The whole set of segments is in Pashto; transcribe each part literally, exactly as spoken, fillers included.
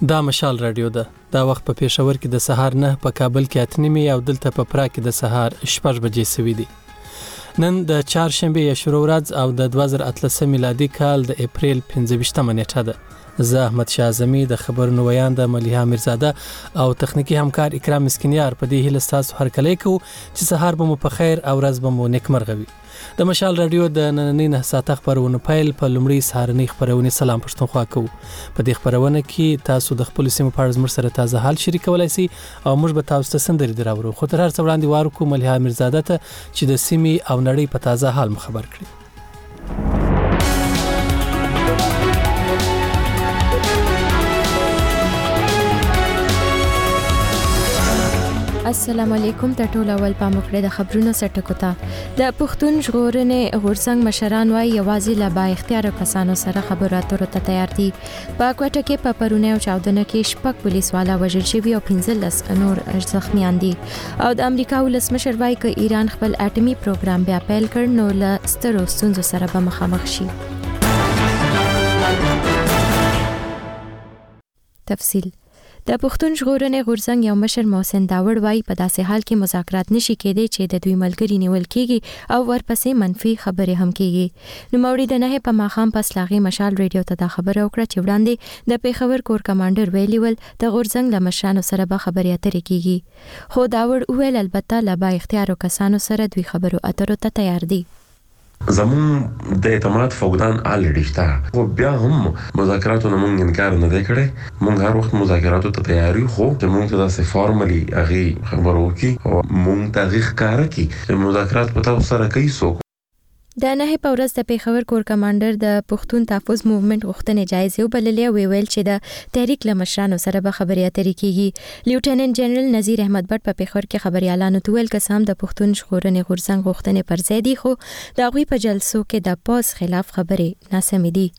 دا مشال رادیو ده. دا وخت په پېښور کې د سهار نه، په کابل کې اته نیمې او دلته په پرا کې د سهار شپږ بجې سوي دي. نن د چهارشنبې یا شروع ورځ او د دوه زره اتلسم میلادي کال د اپریل پنځه ویشتمه نیټه ده. زه احمد شاه اعظمي د خبرونو ویاند ملیحه میرزاده او تخنیکی همکار اکرام مسکینیار په دې هیله ستاسو هرکلی کوو چې سهار به مو په خیر او ورځ به مو نیکمرغه وي. د مشال رادیو د نننۍ نه ساعته خبرونه پیل په لومړۍ سهارنۍ خبرونه سلام پښتونخوا کوو. په دې خبرونه کې تاسو د خپل سیمې په اړه زموږ سره تازه حال شریکولای شئ او موږ به تاسو ته سندري دراوړو. خو تر هر څه وړاندې وارو کوم ملیحه میرزاده ته چې د سیمې او نړۍ په تازه حال خبر کړي. السلام علیکم. ته ټول اول پام وکړئ د خبرونو سرټکو ته. د پښتون ژغورنې غورځنګ مشران وايي یوازې له با اختیار کسانو سره خبرو اترو ته تیار دي. په کوټه کې په پرونه او چاودنه کې شپږ پولیس والا وژل شوي او پنځلس نور زخمیان دي. او د امریکا ولسمشر وايي چې ایران خپل اټومي پروګرام بیا پیل کړ نو له سترو ستونزو سره به مخامخ شي. تفصیل. د پښتون ژغورنې غورځنګ یو مشر محسن داوړ وايي په داسې حال کې مذاکرات نشي کېدی چې د دوی ملګری نیول کېږي او ورپسې منفي خبرې هم کېږي. نو موري د نه په ماخام پس لاغي مشال رادیو ته دا خبره وکړه چې وړاندې د پیښور کور کمانډر ویلي ول د غورځنګ له مشرانو سره به خبرې اترې کېږي. خو داوړ ویل البته له با اختیارو کسانو سره دوی خبرو اترو ته تیار دي. زمون د اعتماد فقدان الریډي شته. خو بیا هم مذاکراتو نه مونږ انکار نه دی کړی. مونږ هر وخت مذاکراتو ته تیار یو، خو چې مونږ ته داسې فارملي هغې خبرو وکړي او مونږ ته هغې ښکاره کړي چې مذاکرات په تاسو سره کوي څوک. د نه په ورځ د پیښور کور کمانډر د پښتون تحفظ موومېنټ غوښتنې جایزې وبللې او ویل چې د تحریک له مشرانو سره به خبرې اترې کېږي. لیوټننټ جنرال نذیر احمد بټ په پیښور کې خبريالانو ته ویل چې سم د پښتون ژغورنې غورځنګ غوښتنې پر ځای دي، خو د هغوی په جلسو کې د پاس خلاف خبرې ناسمې دي.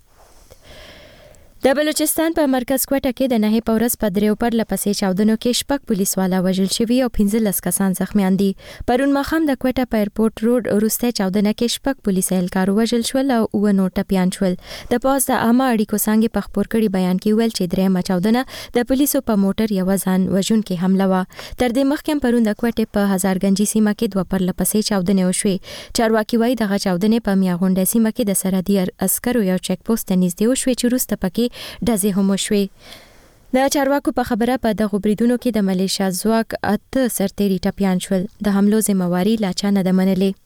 د بلوچستان په مرکز کوټه کې د نه په ورځ په دریو پر لپسې چاودنو کې شپږ پولیس والا وژل شوي او پنځلس کسان زخمیان دي. پرون ماښام د کوټه په ایرپورټ روډ وروسته چاودنه کې شپږ پولیس اهلکار وژل شول او اووه نور ټپیان شول. د پاس د عامه اړیکو څانګې په خپور کړي بیان کې ویل چې درېیمه چاودنه د پولیسو په موټر یوه ځان وژونکې حمله وه. تر دې مخکې پرون د کوټې په هزارګنجي سیمه کې دوه پر لپسې چاودنې وشوې. چارواکي وایي دغه چاودنې په میاغونډه سیمه کې د سرحدي عسکرو یو چیک پوسټ ته نږدې وشوې چې وروسته پکې ډزې هم وشوې. د چارواکو په خبره په دغو بریدونو کې د ملیشیا ځواک اته سرتیري ټپیان شول. د حملو ذمہواري لا چا نه ده منلې.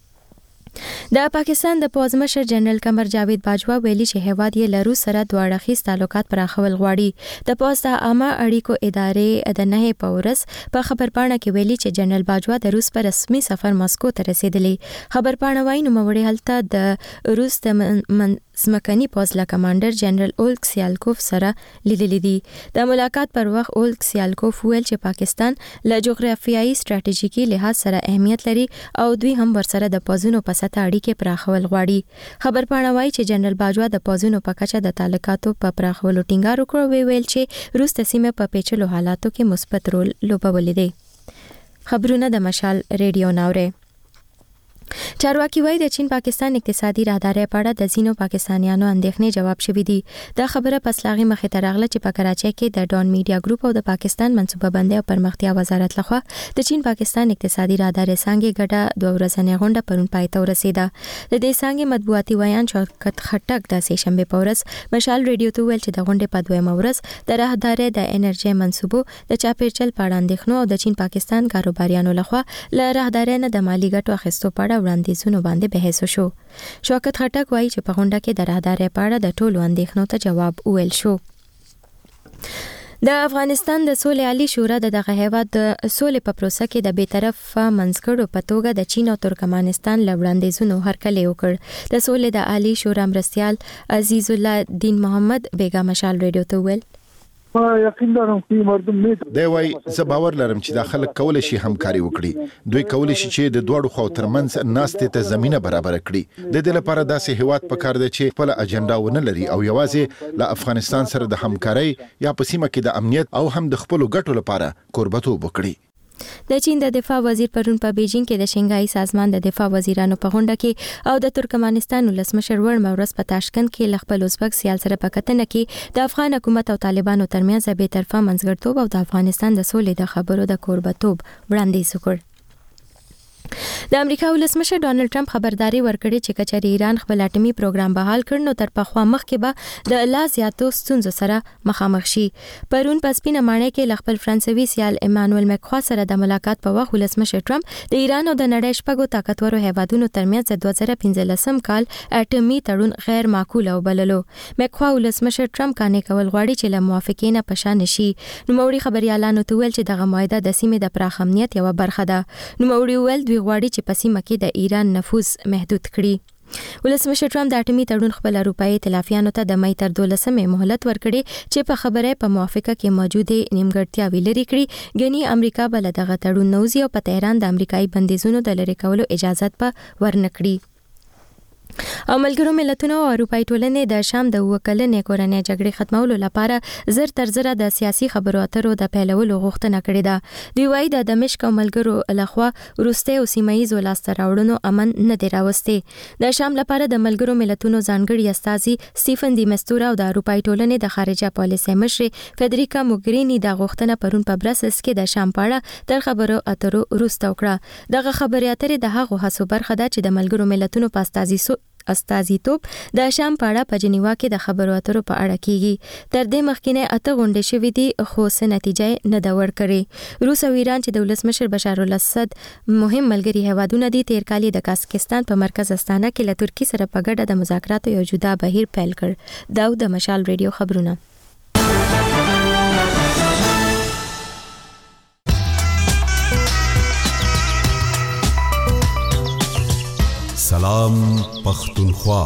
د پاکستان د پوځ مشر جنرال قمر جاوید باجوا ویلي چې هیواد یې له روس سره دوه اړخیز تعلقات پراخول غواړي. د پوځ د عامه اړیکو ادارې د نه په ورځ په خبرپاڼه کې ویلي چې جنرال باجوا د روس پر رسمي سفر ماسکو ته رسیدلی. خبرپاڼه وايي نوموړی هلته د روس د ځمکني پوځ له کمانډر جنرال اولګ سیالکوف سره لیدلي دي. د ملاقات پر وخت اولګ سیالکوف ویل چې پاکستان له جغرافیایي ستراتیژیکي لحاظ سره اهمیت لري او دوی هم ورسره د پوځونو په سطح اړیکې پراخول غواړي. خبرپاڼه وايي چې جنرال باجوا د پوځونو په کچه د تعلقاتو په پراخولو ټینګار وکړ او ویل چې روس د سیمې په پیچلو حالاتو کې مثبت رول لوبولی دی. خبرونه د مشال رادیو ناوړي. چارواکي وایي د چین پاکستان اقتصادي راهدارۍ په اړه د ځینو پاکستانیانو اندېښنې جواب شوي دي. دا خبره پس لاغي مخې ته راغله چې په کراچۍ کې د ډان میډیا ګروپ او د پاکستان منصوبه بندۍ او پرمختیا وزارت لخوا د چین پاکستان اقتصادي راهدارۍ څانګې ګډه دوه ورځنۍ غونډه پرون پای ته ورسېده. د دې څانګې مطبوعاتي ویان شوکت خټک د سې شنبې په ورځ مشال رادیو ته ویل چې د غونډې په دویمه ورځ د راهدارۍ د انرژۍ منصوبو د چاپېرچل په اړه اندېښنو او د چین پاکستان کاروباریانو لخوا له راهدارۍ نه د مالي ګټو اخیستو په اړه وړاندیزونو باندې بحث وشو. شوکت خټک وایي چې په غونډه کې د راهدارۍ په اړه د ټولو اندېښنو ته جواب وویل شو. د افغانستان د سولې عالی شورا د دغه هیواد د سولې په پروسه کې د بیطرفه منځګړو په توګه د چین او ترکمنستان له وړاندیزونو هرکلی وکړ. د سولې د عالی شورا مرستیال عزیز الله دین محمد بیگا مشال رادیو ته ویل یقین لرم چې مردم نه دی وای زه باور لرم چې د خلک کول شي همکاري وکړي. دوی کول شي چې د دوړو خو ترمنځ ناستې ته زمينه برابر کړي. د دې لپاره داسې هیواد پکار دی چې خپل اجنډا ونه لري او یوازې له افغانستان سره د همکاري یا په سیمه کې د امنیت او هم د خپل ګټو لپاره قربتوب وکړي. د چین د دفاع وزیر پرون په بیجینګ کې د شنګای سازمان د دفاع وزیرانو په غونډه کې او د ترکمنستان ولسمشر ورم ورس په تاشکند کې لخپل ازبک سیال سره په کتنه کې د افغان حکومت او طالبانو ترمنځ به طرفه منځګړتوب او د افغانستان د سولې د خبرو د کوربتوب وړاندیز وکړ. د امریکا ولسمشر ډانلډ ټرمپ خبرداري ورکړې چې کچري ایران خپل اټومي پروګرام بحال کړ نو تر پخوا مخکې به د لا زیاتو ستونزو سره مخامخ شي. پرون په سپینه ماڼۍ کې خپل فرانسوي سیال ایمانوئل مکخوا سره د ملاقات په وخت ولسمشر ټرمپ د ایران او د نړۍ شپږو طاقتورو هیوادونو ترمنځ د دوه زره پنځلسم کال اټومي تړون غیر معقول وبللو. مکخوا ولسمشر ټرمپ کانې کول غواړي چې له موافقین په شان شي. نو موري خبريالانو ته ویل چې دغه معاهده د سیمې د پراخ امنیت یو برخه ده. نو موري ویل دوی غواړي چې په سیمه کې د ایران نفوذ محدود کړي. ولسمشر ټرمپ د اټومي تړون خپل اروپאי ائتلافیانو ته د مې تر دولسمې مهلت ورکړي چې په خبره په موافقه کې موجوده نیمګړتیاوې لري کړي. غني امریکا بل دغه تړون نوزي او په تهران د امریکایي بندیزونو د لری کولو اجازه په ورنکړي. او ملګرو ملتونو او اروپאי ټولنې د شام د وکلنې کورنۍ جګړې ختمولو لپاره زر تر زره د سیاسي خبرو اترو د پیلولو غوښتنه کړې ده. دوی وايي د دمشق او ملګرو لخوا وروسته او سیمایي زولاسته راوړنو امن نه دی راوستي. د شام لپاره د ملګرو ملتونو ځانګړي استازي سټیفن دی مستور او د اروپאי ټولنې د خارجه پالیسي مشر فدریکا موګرینی د غوښتنه پرون په برسلز کې د شام پاړه تر خبرو اترو وروسته وکړه. دغه خبرې اترې د هغو هڅو برخه ده چې د ملګرو ملتونو په استازي استازیتوب د شام پاړه په جنیوا کې د خبرو اترو په اړه کیږي. تر دې مخکینه اته غونډې شوې دي خو څه نتیجه نه دا ورکړي. روس او ایران چې د ولسمشر بشار الاسد مهم ملګري هیوادونه دي تیر کال د کازاخستان په مرکز استانه کې له ترکی سره په ګډه د مذاکراتو یو جدا بهیر پیل کړ. دا د مشال ریډیو خبرونه. سلام پختونخوا.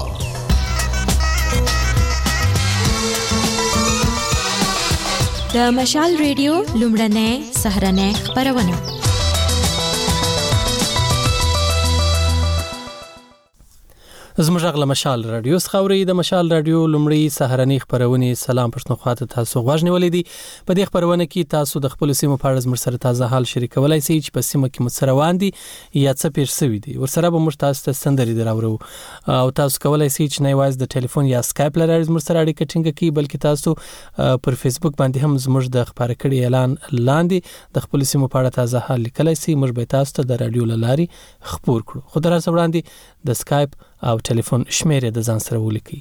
د مشال ریډیو لومړنۍ سهرنۍ خبرونه. زموږ غږ له مشال رادیو څخه اورئ. د مشال رادیو لومړی سهارنۍ خبرونه سلام پښتونخوا ته تاسو غوږ نیولې دي. په دې خبرونه کې تاسو د خپل سیمو په اړه زموږ سره تازه حال شریکولای شئ چې په سیمه کې مو روان دي یا څه پېښ شوي دي. ورسره به موږ تاسو ته سندرې دراوړو او تاسو کولای شئ چې نه یوازې د ټلیفون یا سکایپ لارې زموږ سره اړیکه ټینګه کړئ بلکې تاسو پر فیسبوک باندې هم زموږ د خبرې کړي اعلان لاندې د خپل سیمو په اړه تازه حال لیکلای شئ. موږ به تاسو ته د رادیو لارې خبر کړو. خو درته وړاندې د سکایپ او ټلیفون شمیرې د ځان سره ولیکئ.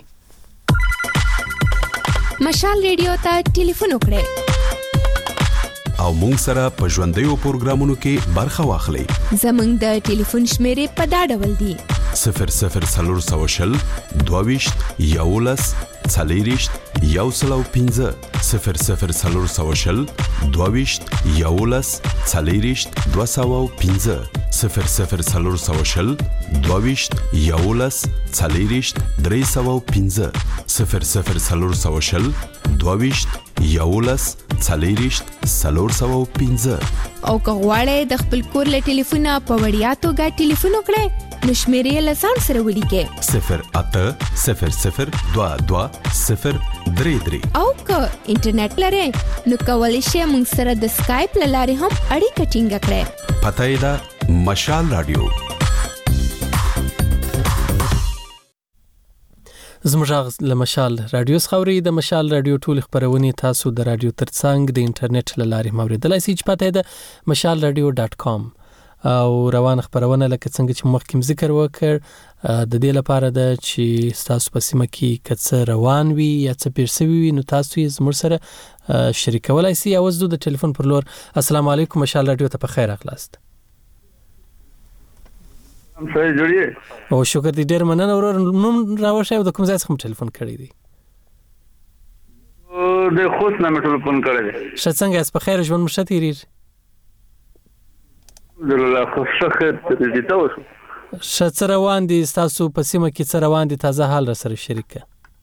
مشال ریډیو ته ټلیفون وکړئ او مونږ سره په ژوندیو پروګرامونو کې برخه واخلئ. زمونږ د ټلیفون شمیرې په دا ډول دي: صفر صفر څلور سوه شل دوه ویشت یولس څلېرویشت یو سل او پنځه صفر صفر څلور سوه شل دوه ویشت یولس څلېرویشت دوه سوه او پنځه صفر صفر څلور سوه شل دوه ویشت یولس څلېرویشت درې سوه او پنځه صفر صفر څلور سوه شل دوه ویشت یولس څلېرویشت څلور سوه او پنځه. او که غواړئ د خپل کور له ټلیفونه په وړیا توګه ټلیفون وکړئ نو شمیرې له ځان سره ولیکئ: صفر اته صفر صفر دوه دوه صفر درې درې. او که انټرنیټ لرئ نو کولی شئ موږ سره د سکایپ له لارې هم اړیکه ټینګه کړئ. پته یې ده مشال رادیو. زموږ له مشال رادیو څخه اورئ. د مشال رادیو ټول خبرونه تاسو د رادیو ترڅنګ د انټرنیټ له لارې موریدلای شئ چې پته ده مشال رادیو ډاټ کام. او روان خبرونه لکه څنګه چې مخکې ذکر وکړ د دې لپاره ده چې تاسو په سیمه کې کڅ روان وي یا څه پېښ شوي وي نو تاسو یې زموږ سره شریکولای شئ. او زه د ټلیفون پر لور السلام علیکم مشال رادیو ته په خیر راغلاست. هم سره جوړیږي او شکر دې ډېر مننه. ورور نوم راوښی او د کوم ځای څخه ټلیفون کړی دی؟ د خوست نه مې ټلیفون کړی دی. ښه څنګه یاست؟ په خیر ژوند مو ښه تېرېږي؟ الحمدلله خو ښه ښه تېرېږي. ته اوس ښه څه روان دي ستاسو په سیمه کې څه روان دي تازه حال را سره شریک کړه.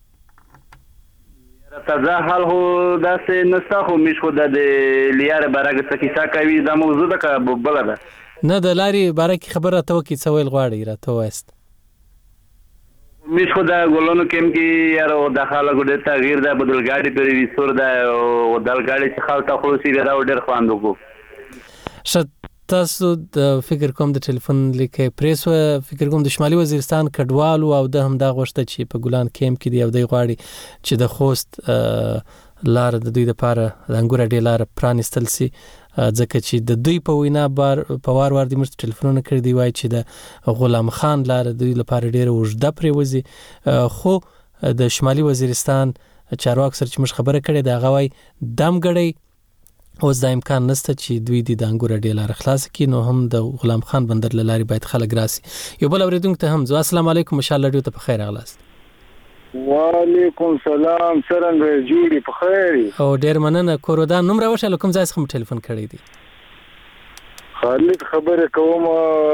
تازه حال خو داسې نشته خو موږ خو د لیارې باره کې څه کیسه کوي دا موضوع ده که بله ده؟ نه د لارې باره کې خبر راته وکړئ څه ویل غواړئ راته ووایاست. موږ خو د ګلانو کیم کې یاره د خلکو ډېر تغییر ده بدلګاډي پرې وي سور ده او دلګاډي چې خلک ته خلاصي بیا دا ډېر خوند وکړو. شت تاسو د فکر کوم د ټلیفون لیکه پریس و فکر کوم د شمالي وزیرستان کډوالو او د هم دا غوښته چې په ګلان کیمپ کې دی او د غواړي چې د خوست لار د دوی لپاره د انګور ډی لار پرانستل سي ځکه چې د دوی په وینا بار په وار وار د مرست ټلیفونونه کړی دی وای چې د غلام خان لار د دوی لپاره ډیره وژده پریوزي خو د شمالي وزیرستان چارواکي سره چې مش خبره کړې دا غوي دم غړی اوس د امکان نشته چې دوی د انګور ډی لار خلاص کړي نو هم د غلام خان بندر لاري باید خلک راسي یو بل اوریدونکو ته هم السلام علیکم ان شاء الله ډیو ته په خیر اغلاست وعلیکم سلام څنګه جوړی په خیر او ډیر مننه کورودان نوم راوښه کوم ځای څخه ټلیفون کړی دی خالد خبره کوم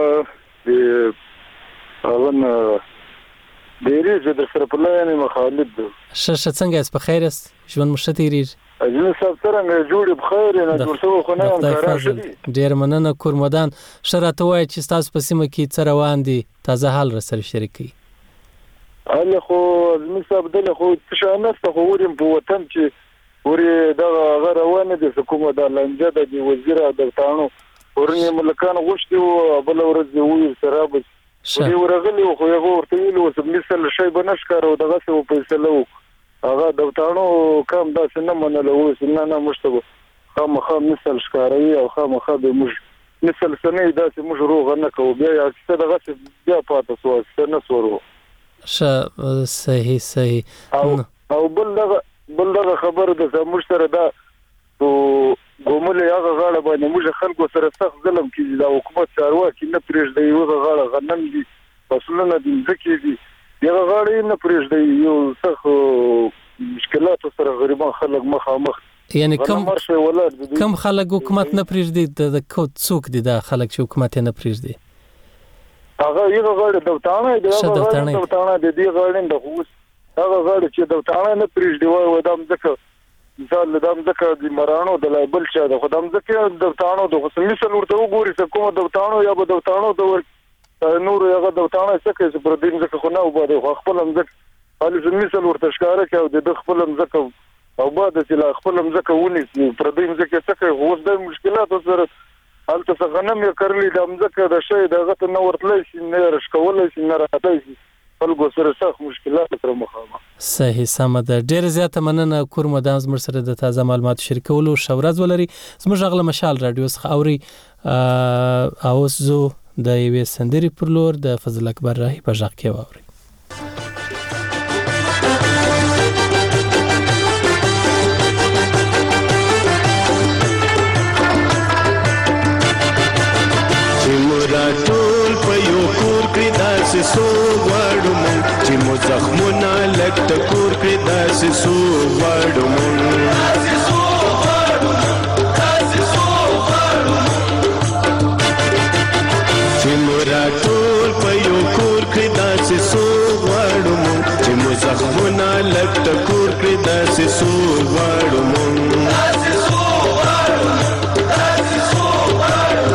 د اون ډیره چې د سره په لاره نه خالد ش ش څنګه په خیر است ژوند مشتری اجل صاحب څنګه جوړ بخیر نه جوړ شو خو نه کارا ډیر مننه کورمدان شراته وای چې تاسو په سیمه کې څه روان دي تازه حال را سره شریکي الله خو زمي صاحب دله خو څه نه خو وریم په وطن چې ورې دا روانه دي حکومت د لنجه د وزیر د تانو ورنه ملکان غوښتي او بل ورځ وی سره بس دی ورغلی خو یو ورته ویلو چې مثال شی بنش کارو دغه څه په فیصله هغه د وټانو کم دا څنګه منلو وسنه نه مشتبه خامخا مثال ښکاروي او خامخا به موږ مثال سنې دا چې موږ روغ نه کوو بیا یا څه دغه څه بیا پاتې سو څه نه سورو ش صحیح صحیح او او بل دغه بل دغه خبره د موږ سره دا او ګومل هغه غاړه باندې موږ خلکو سره سخت ظلم کیږي دا حکومت چارواکي نه پرېږدي یو غاړه غنم دي فصلونه دي ځکه دي یو غاړه نه پرېږدي یو څه مشکلات سره غریبان خلک مخامخ یعنی کم کم خلک حکومت نه پرېږدي د کو څوک دي دا خلک چې حکومت نه پرېږدي هغه یو غاړه د وټانه د وټانه د وټانه د دې غاړې د خوست هغه غاړه چې د وټانه نه پرېږدي وای ودام ځکه مثال دام ځکه د مرانو د لایبل چا د خدام ځکه د وټانو د خصوصي مثال ورته وګوري چې کوم د وټانو یا د وټانو د نور هغه د وټانه څخه چې پر دې ځکه خو نه وباده خپل ځکه علي زميسل ورته ښکارا کې او د خپل ځکه او بعد چې لا خپل ځکه ونی پر دې ځکه څخه اوس د مشکلات سره حالت څنګه غنم یې کړلی د ځکه د شی دغه ته نو ورتلې شي نه رشکول شي نه راځي خلکو سره سخت مشکلات سره مخامخ صحیح سم ده ډیر زیاته مننه کورمدان زموږ سره د تازه معلومات شریکولو شورز ولري زموږ غله مشال رادیو څخه اوري او زو د یوې سندري پر لور د فضل اکبر راهي په ځخ کې واوري ټول په یو کور کې داسې سو غواړو مونږ چې مو زخمونه لږ ټکور کړي داسې سو غواړو مونږ داسې سو غواړو مونږ داسې سو غواړو مونږ چې مو ټول په یو کور کې داسې سو غواړو مونږ چې مو زخمونه لږ ټکور کړي داسې سو غواړو مونږ داسې سو غواړو مونږ داسې سو غواړو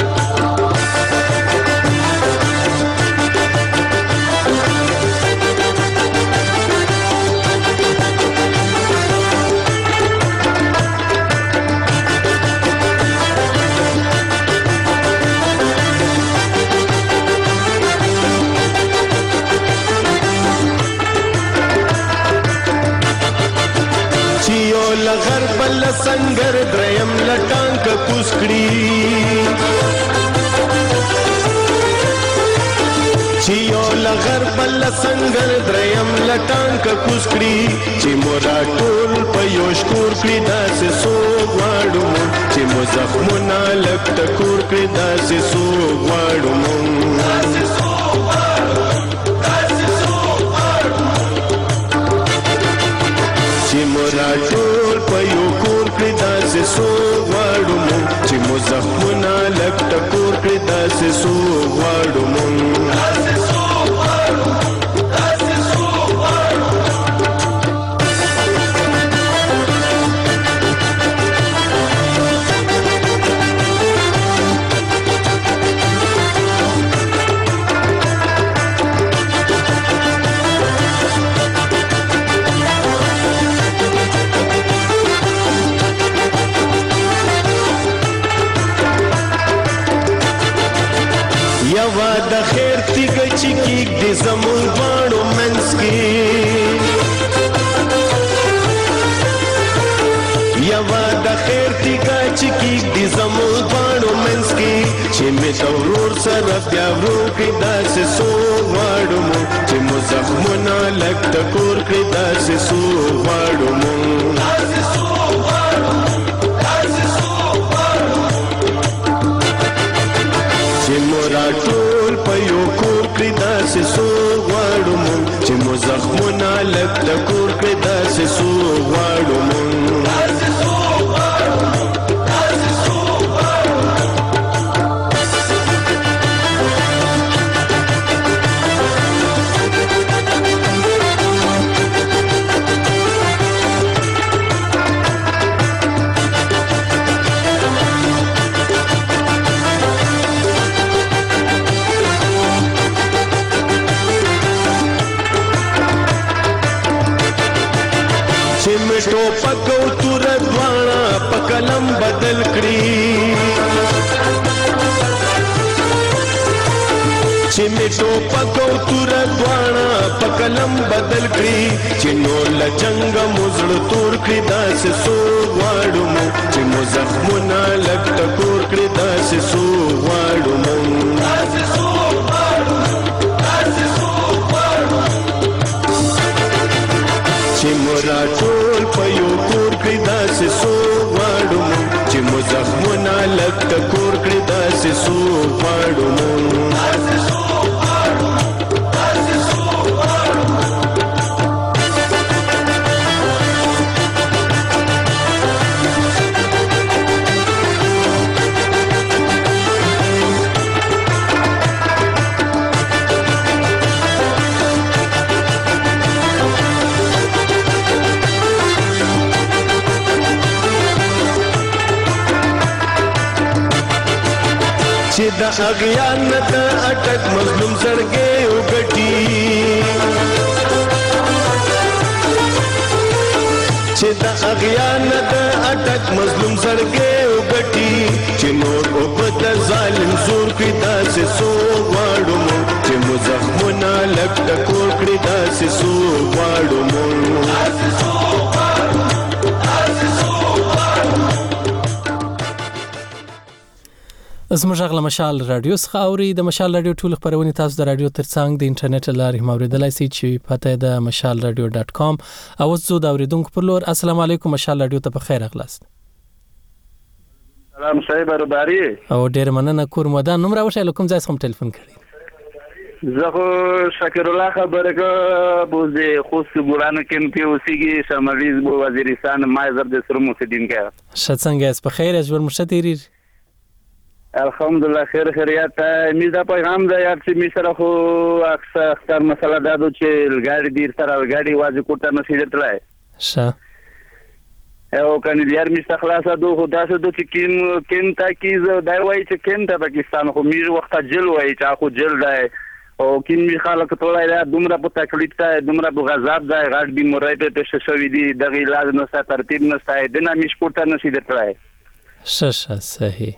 غرب لسنگر دریم لټانک کوسکړي چې یو لغرب لسنگر دریم لټانک کوسکړي چې مورا ټول په یو شکور کړي داسې سو غواړو چې مو زخمونه لږ ټکور کړي داسې سو غواړو داسې سو غواړو داسې سو غواړو چې مورا ټول په یو کور کړي داسې سو غواړو مونږ چې مو زخمونه لږ ټکور کړي داسې سو غواړو مونږ داسې سو غواړو داسې سو غواړو یوا د خیر تیګ چې کیک د زمون باڼو منس کې یوا د خیر تیګ چې کیک د زمون باڼو منس کې چې می تورور سره بیا ورو کې داسې سو واړو مو چې مو زخمونه لک تکور کې داسې سو واړو مو داسې سو واړو داسې سو واړو چې مورا ټول په یو کور کې داسې سو واړو مو چې مو زخمونه لک تکور کې داسې سو واړو مو داسې سو واړو داسې سو مټو پکو تور دوانا پکلم بدل کړی چې مټو پکو تور دوانا پکلم بدل کړی چې نو لجنګ مزړ تور کړی داسې سو واړو مو چې مو زخمونه لک ټکور کړی داسې سو واړو مو داسې سو واړو داسې سو واړو چې مورا ټول په یو کور کې داسې سو واړو مو چې مو زخمونه لک ټکور کړی داسې سو واړو مو داسې سو واړو داسې سو واړو چې د اغیان د اٹک مظلوم زړګي وګټي چې د اغیان د اٹک مظلوم زړګي وګټي چې نور او په ظالم زور کې داسې سو واړو مو چې مو زخمونه لک ټکور کړی داسې سو واړو مو داسې سو واړو داسې سو واړو زموږ غږ له مشال رادیو څخه اوري د مشال رادیو ټول خبرونه تاسو د رادیو ترڅنګ د انټرنیټ لارې موریدلای شئ چې پته د مشال رادیو ډاټ کام او زو د اوریدونکو پر لور السلام علیکم مشال رادیو ته په خیر اغلاست سلام صاحب رباری او ډیر مننه کور مدان نوم راوښه لکم ځای څخه ټلیفون کړی زه خو شکر الله خبره کو بوز خوست ګورانو کې په اوسېږي شمالي وزیرستان مازر د سر مسدین کې شڅنګ اس په خیر ژوند مشتری الحمدلله خیر خیریت می دا پیغام دا یار چې می سره خو اکثر مسله دا د چې لګاډي دیر سره لګاډي واځي کوټه نشي درتلای ښه او کني یار می خلاصه دوه خدا سره د کین کین تا کیز دا وای چې کین ته پاکستان خو می وخت جل وای چې خو جل دی او کین می خلک ټولای دا دومره په تکلیف ته دومره په غضب دی غاډ بي مرای په پېښه شوې دي د علاج نه ستاسو ترتیب نه ستای د نه می کوټه نشي درتلای ښه ښه صحیح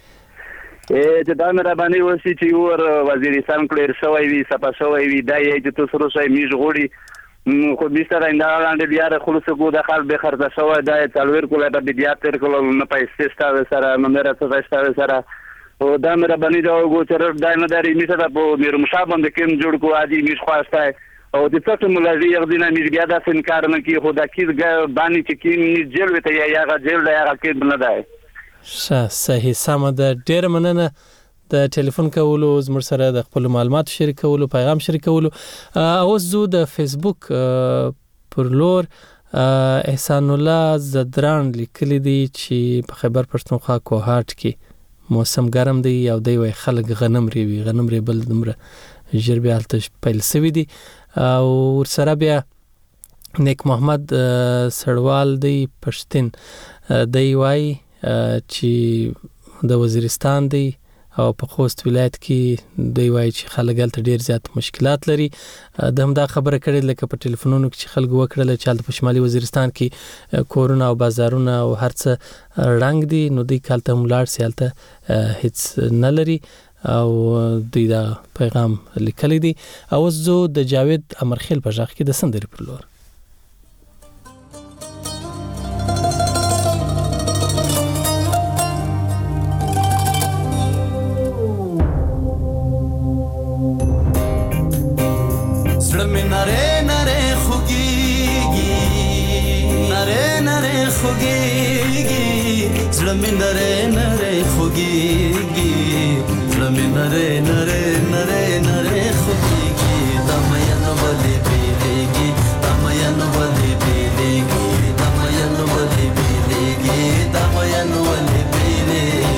چې دا مې را باندې وسی چې ور وزیرستان کلیر شوی وي صفه شوی وي دا یې چې تاسو سره شي میږ غوړي خو به سره انده لاندې بیا خلص کو د خال به خرڅ شوی دا تلویر کوله د بیا تر کولو نه پیسې ستاسو سره نو مې راځه ستاسو سره او دا مې را باندې دا وګو چې دا نه درې می سره په مې مشابه باندې کوم جوړ کو عادي میږ خواسته او د څه ملازم یغدینا میږ بیا دا انکار نه کی خدا کی باندې چې کی جیل وته یا یا جیل دا یا کې نه ده ښه صحیح سم ده ډیر مننه د ټلیفون کولو زموږ سره د خپل معلومات شریکولو پیغام شریکولو او زو د فیسبوک پر لور احسان الله زدران لیکلی دی چې په خیبر پښتونخوا کوهاټ کې موسم ګرم دی او دی وای خلک غنم ریوي غنم ری بل دمره جربه حالت پیل سوي دي او سره بیا نیک محمد سړوال دی پښتين دی وای چې د وزیرستان دی او په خوست ولایت کې دی وای چې خلک هلته ډیر زیات مشکلات لري د همدا خبره کړې لکه په ټلیفونونو کې خلک وکړل چې د شمالي وزیرستان کې کورونه او بازارونه او هرڅه رنگ دي نو دی کالته مولار سي هلته هیڅ نه لري او دوی دا پیغام لیکلی دی. او زه د جاوید امرخیل په ژغ کې د سندرې پر لور Zlami nare nare khogigi Zlami nare nare nare nare khogigi Damayan wali bilegi Damayan wali bilegi Damayan wali bilegi Damayan wali bilegi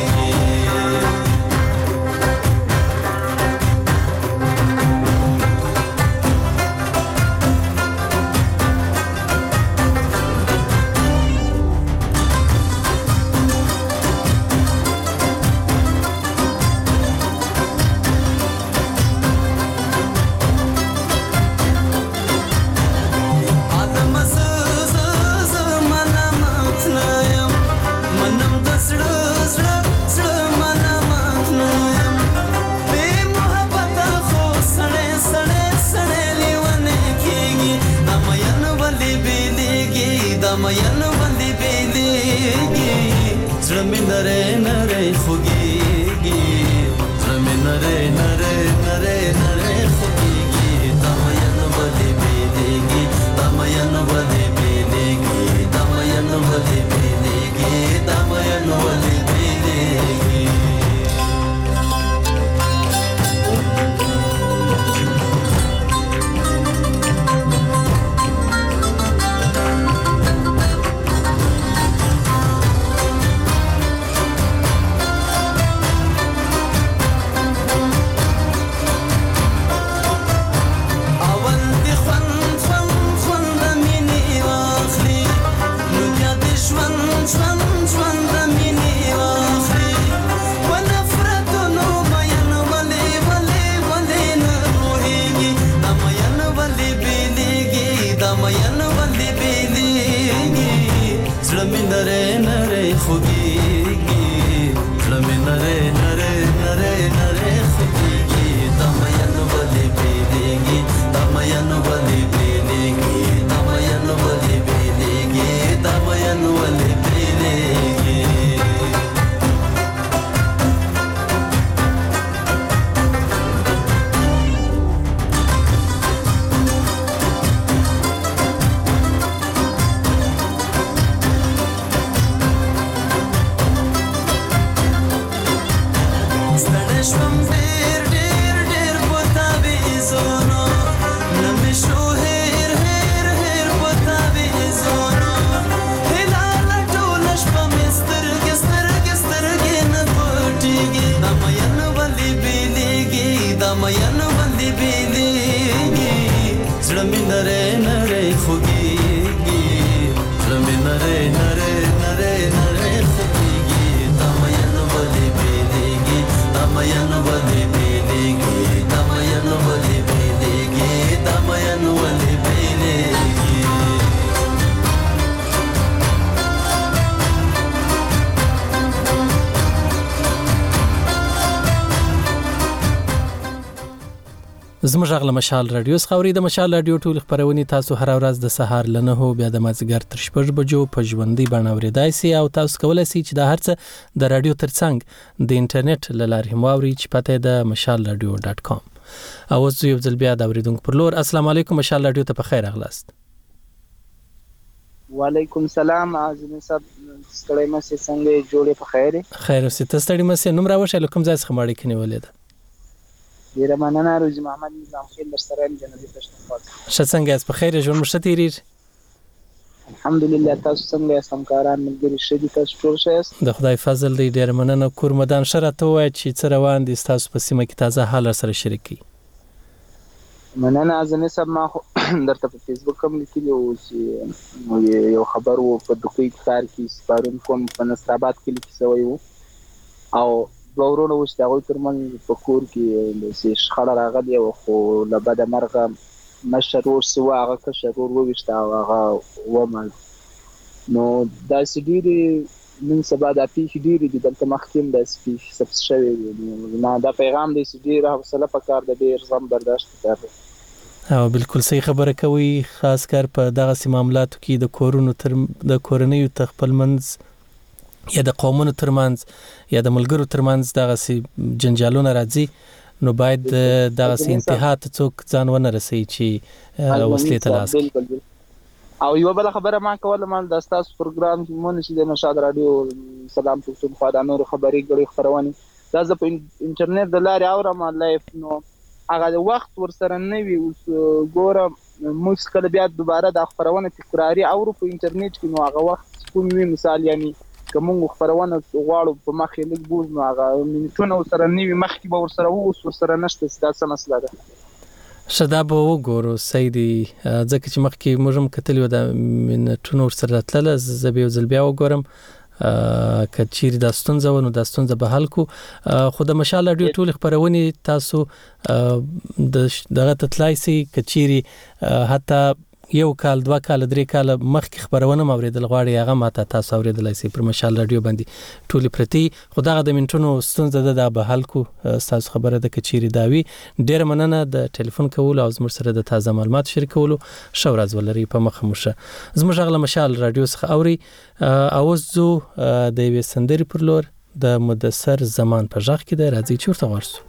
زموږ غږ له مشال رادیو څخه اوري. د مشال رادیو ټول خبرونه تاسو هر ورځ د سهار له نهو بیا د مازیګر تر شپږ بجو په ژوندۍ بڼه اورېدای شئ او تاسو کولی شئ چې دا هرڅه د رادیو ترڅنګ د انټرنیټ له لارې هم واورئ چې پته د مشال رادیو ډاټ کام. او اوس یو ځل بیا د اورېدونکو پر لور السلام علیکم مشال رادیو ته په خیر راغلاست. وعلیکم السلام اعظم صاحب ستړی مې څنګه جوړې په خیر خیر اوسې ته ستړی مې نوم راوښه لکم ځای څخه ماړی کني ولید ډیره مننه روزي محمد نظام خیل در سره جنبي پښتونخوا ښه څنګه یاست په خیر ژوند مو ښه تیریږي الحمدلله تاسو څنګه یاست همکاران ملګري ښه دي تاسو ټول ښه یاست د خدای فضل دی ډیره مننه کور مدان ښه راته ووایه چې څه روان دي ستاسو په سیمه کې تازه حال سره شریک کړئ مننه اعظم صاحب ما درته په فیسبوک هم لیکلی و چې یو خبر و په دوکۍ کار کې سپارون کوم په نصرآباد کې لیکل شوی و او دوه ورونه اوس د هغوی ترمنځ په کور کې داسې شخړه راغلې وه خو له بده مرغه مشر ورور چې و هغه کشر ورور وویشته او هغه ومړ نو داسې ډېرې نن سبا د پیښې ډېرې دي دلته مخکې داسې پیښې ثبت شوې دي. نه دا پیغام دی چې ډېره حوصله پکار ده، ډېر زغم برداشت پکار دی. او بالکل صحیح خبره کوي، خاص کر په دغه معاملاتو کې د کورونو تر د کورنیو تخپل منځ یا د قومونو ترمنځ یا د ملګرو ترمنځ دغه جنجالونه راځي، نو باید دغه انتها ته څوک ځان ونه رسوي چې وسلې ته لاس کړي. او یو بل خبره ما کوله، ما د تاسو پروګرام مونږ چې د نشاد رادیو سلام پښتونخوا د نور خبري غړي خبرونه دا ز په انټرنیټ د لارې اورم لایف، نو هغه د وخت ورسره نه وي. اوس ګوره موږ کله بیا دوباره د خبرونه تکراری اورو په انټرنیټ کې، نو هغه وخت کوم وی مثال یعنی کوم خبرونه غواړو په مخې لګ بوز، نو هغه منټونه ورسره نه وي، مخکې به ورسره وو، اوس ورسره نشته. ستاسو مسله ده شدا به وګورو سیدی، ځکه چې مخکې موږ هم کتلی و د منټونو ورسره تلله، زه به یو ځل بیا وګورم که چیرې دا ستونزه و نو دا ستونزه به حل کو. خو د مشال رادیو ټول خبرونې تاسو دغه تطلای سي که چیرې حتی یو کال دوه کال درې کال مخکې خبرونه اوریدل غواړي هغه ماته تاسو اوریدلای سي پر مشال رادیو باندې ټول پرتی. خدای د منټونو ستونزه ده به حل کو. تاسو خبره ده که چیرې داوي ډیر مننه د ټلیفون کول او زموږ سره د تازه معلومات شریکولو. شو ورځ ولري په مخه مشه زموږ غل مشال رادیو څخه اوري اوزو د یوې سندري پر لور د مدثر زمان په ژغ کې د راځي چورته ورسو.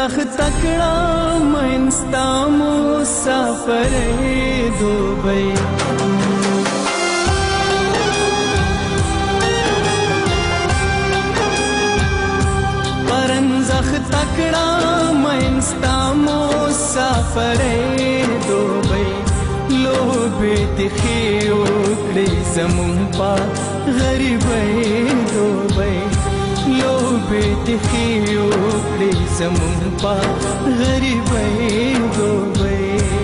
زخ تکړه مینستا مسافر دوبۍ پرنزخ تکړه مینستا مسافر دوبۍ لوبې تخې وکړې زمون په غریبۍ دوبۍ لوبې تخې وکړې زمون په غریبۍ دوبۍ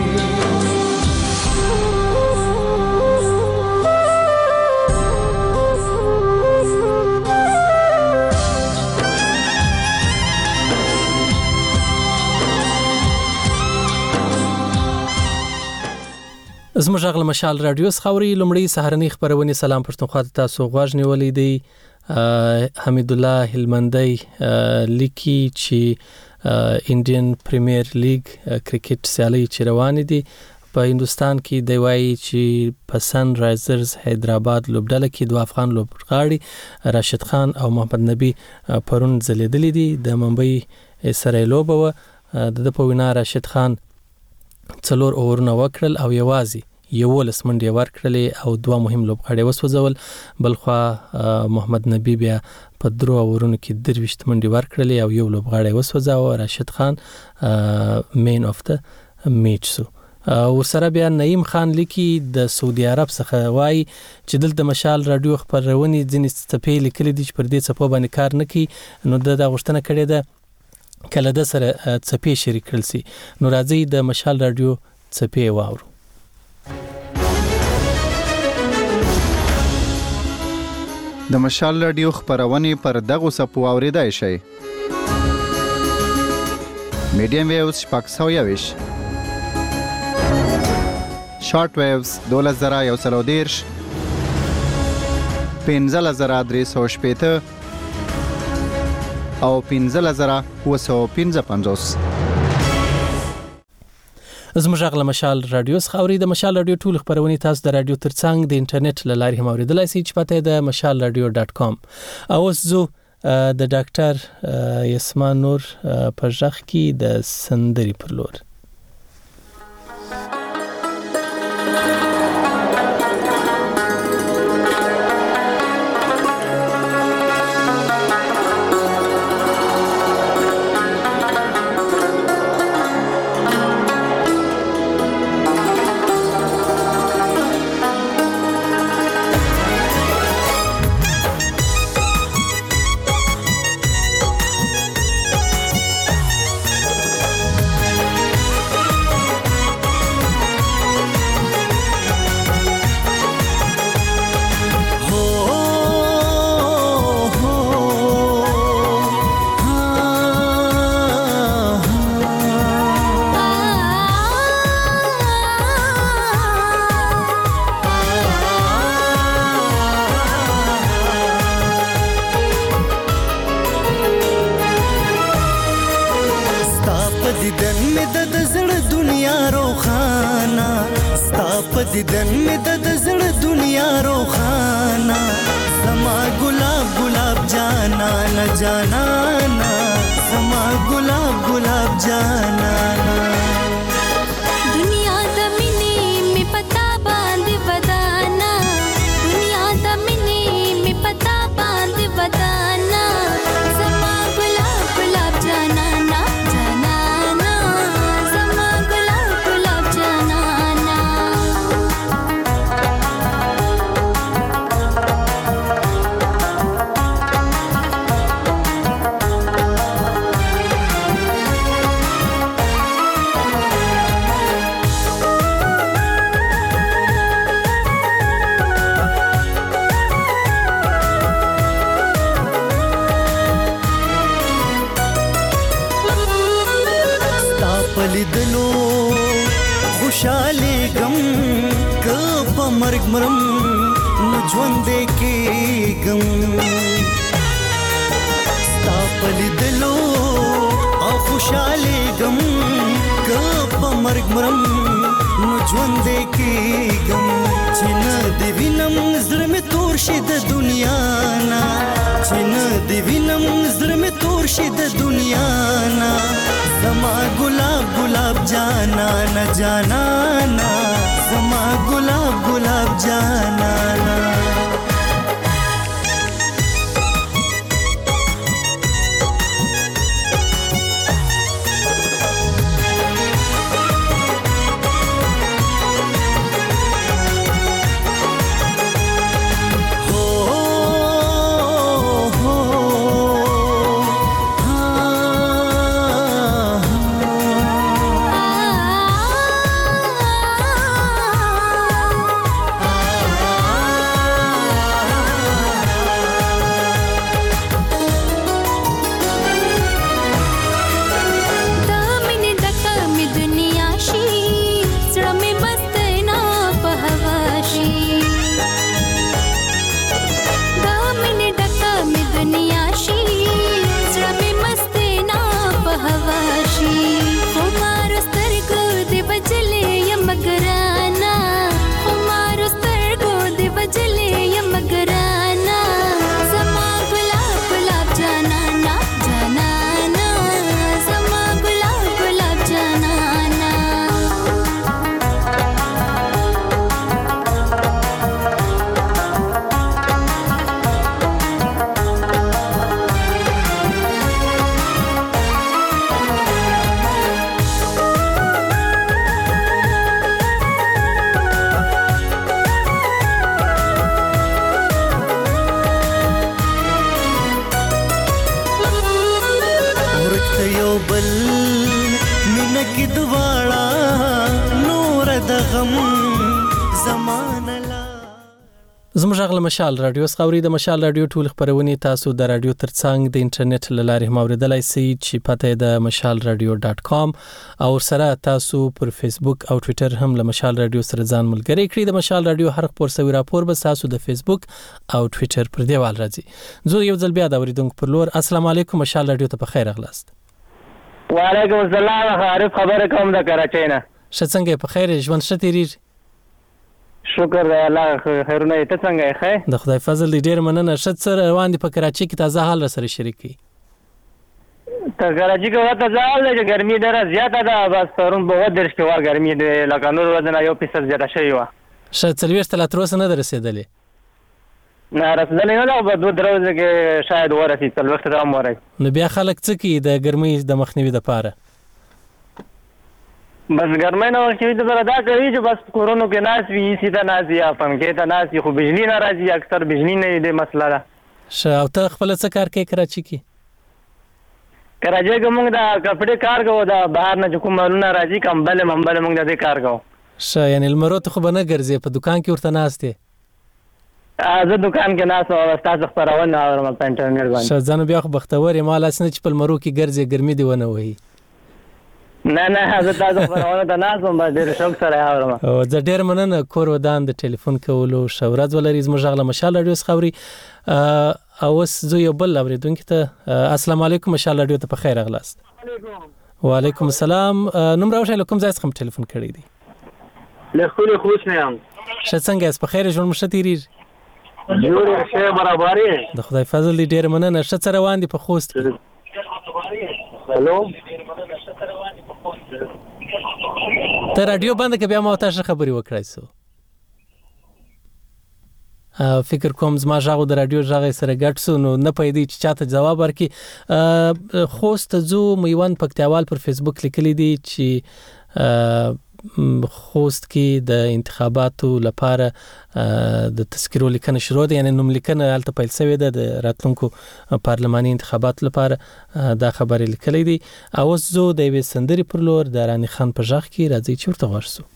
زموږ غل مشال رادیو خوري لمړی سهارنی خبرونه سلام پښتونخوا ته تاسو غواړ نیولې دی حمید الله هلمندی لیکي چې انډین پریمیر لیگ کرکټ سیالي چې روان دي په هندستان کې دی وایي چې په سن رایزرز حیدرآباد لوبډله کې دوه افغان لوبغاړي راشد خان او محمد نبی پرون ځلیدلې دي د ممبئی سره لوبه و د په وینا راشد خان څلور اورونه وکړل او یوازې یو لس منډې ورکړلې او دوه مهم لوبغاړي وسوځول بلخوا محمد نبی بیا په درو اورونو کې درويشت منډې ورکړلې او یو لوبغاړي وسوځاو راشد خان مین اف د میچ سو ورسره بیا نعیم خان لیکي د سعودي عرب څخه وایي چې دلته مشال رادیو خبرونه ځینې څپې لیکلي دي چې پر دې څپو باندې کار نه کوي نو د غوښتنه کړې ده کله د سره څپې شریک کړل سي نو راځي د مشال رادیو څپې واورو د مشال رادیو خبرونه پر دغه سپو اوریدای شي میډیم ویوز شپږ سوه یویش شارټ ویوز دوولس زره یو سل او دېرش پنځلس زره درې سوه شپېته او پنځلس زره اووه سوه پنځه پنځوس زموږ غل مشال رادیو خوري د مشال رادیو ټول خبرونه تاسو د رادیو ترڅنګ د انټرنیټ له لارې هم اوریدلای شئ چې پته د مشال رادیو ډاټ کام او زه د ډاکټر یسمان نور په ځخ کې د سندري پر لور دیدن می د زړه دنیا روخانا سما ګلاب ګلاب جانا نه جانا نا سما ګلاب ګلاب جانا نا دنیا د مینې می پتا باندې ودانا دنیا د مینې می پتا باندې ودانا سما ګلاب ګلاب جانا نا جانا نا سما ګلاب ګلاب جانا لیدلو خوشاله غم که په مرګ مرم نو ژوند کې غم ستا په لیدلو او خوشاله غم که په مرګ مرم نو ژوند کې غم چې نه دی وینم زړه مې تور شي د دنیا نه چې نه دی وینم زړه مې تور خورشید دنیا نا زما ګلاب ګلاب جانانا جانانا زما ګلاب ګلاب جانانا زموږ غږ له مشال رادیو څخه اوري. د مشال رادیو ټول خبرونه تاسو د رادیو ترڅنګ د انټرنیټ له لارې هم اوریدلای شئ چې پته د مشال رادیو ډاټ کام او سره تاسو پر فیسبوک او ټوئیټر هم له مشال رادیو سره ځان ملګری کړئ. د مشال رادیو هر خبر سوي راپور به تاسو د فیسبوک او ټوئیټر پر دیوال راځي. زه یو ځل بیا د اوریدونکو پر لور السلام علیکم مشال رادیو ته په خیر اغلاست. وعلیکم السلام عارف خبره کوم د کراچۍ نه. شڅنګ په خیر ژوند شتیری. شکر دی الله خیرونه ته څنګه یې خیر د خدای فضل دی ډیر مننه. شت سره روان دي په کراچۍ کې تازه حال سره شریک کی ته کراچۍ کې وته ځال چې ګرمي ډیره زیاته ده بس پرون په ودرش کې وا ګرمي ده لکه نور وزن یو فیصد زیاته شوی و. شت سرویس تل تر اوسه نه درسېدلې نه رسېدلې نه په دوه دروازه کې شاید ورسې تل وخت را مورای نو بیا خلک څه کی د ګرمۍ د مخنیوي لپاره بس ګرمۍ نه ورکوي ته دا کوي چې بس کورونو کې ناس وي سیده ناس یا پنکې ته ناس خو بجلی نه راځي اکثر بجلی نه دی مسله ده. ښه او ته خپل څه کار کوي کراچۍ کې؟ کراچۍ کې موږ د کپڑے کار کوو د بهر نه چې کوم مالونه راځي کمبل ممبل موږ د دې کار کوو. ښه یعنی لمرو ته خو به نه ګرځې په دکان کې ورته ناست یې؟ زه دکان کې ناست او تاسو خبرونه اورم په انټرنیټ باندې. ښه ځان بیا خو بختور یې مال اسنه چې په لمرو کې ګرځې ګرمي دی ونه وهي. نه نه زه تاسو خبرونه ته ناسم به ډېر شوق سره اورم. او زه ډېر مننه کور ودان د ټلیفون کولو شورز ولري زموږ غږ له مشال رادیو څخه اوري. او اوس زه یو بل اوریدونکو ته السلام علیکم مشال رادیو ته په خیر اغلاست. وعلیکم السلام. نوم راوښی له کوم ځای څخه ټلیفون کړی دی؟ له خپل خوښ نه یم. ښه څنګه یاست په خیر ژوند مو ښه تیریږي؟ جوړ شه برابر یې د خدای فضل دی ډېر مننه. ښه څه روان دي په خوست کې؟ هلو ته رادیو بند کې بیا ما تاسو خبري وکړای سو. فکر کوم زما ژغو د رادیو ژغ سره ګډ سو نو نه پیدا چې چاته جواب ورکړي. خوست زو میوان پکتیوال پر فیسبوک لیکلی دی چې خوست کې د انتخاباتو لپاره د تذکرو لیکنه شروع ده یعنی نوم لیکنه الته پیل شوې ده د راتلونکو پارلماني انتخاباتو لپاره دا خبره لیکلې دي. او زه د یوې سندرې پر لور د رانی خان په ژغ کې راځي چې ورته غوږ شو.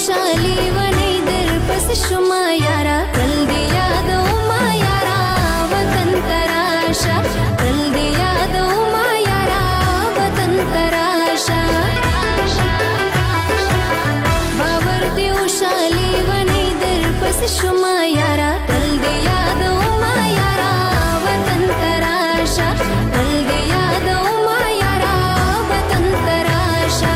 خوشالي ونی در پس شما یارا کل دی یادو ما یارا وطن تراشا کل دی یادو ما یارا وطن تراشا باور دی خوشالي ونی در پس شما یارا کل دی یادو ما یارا وطن تراشا کل دی یادو ما یارا وطن تراشا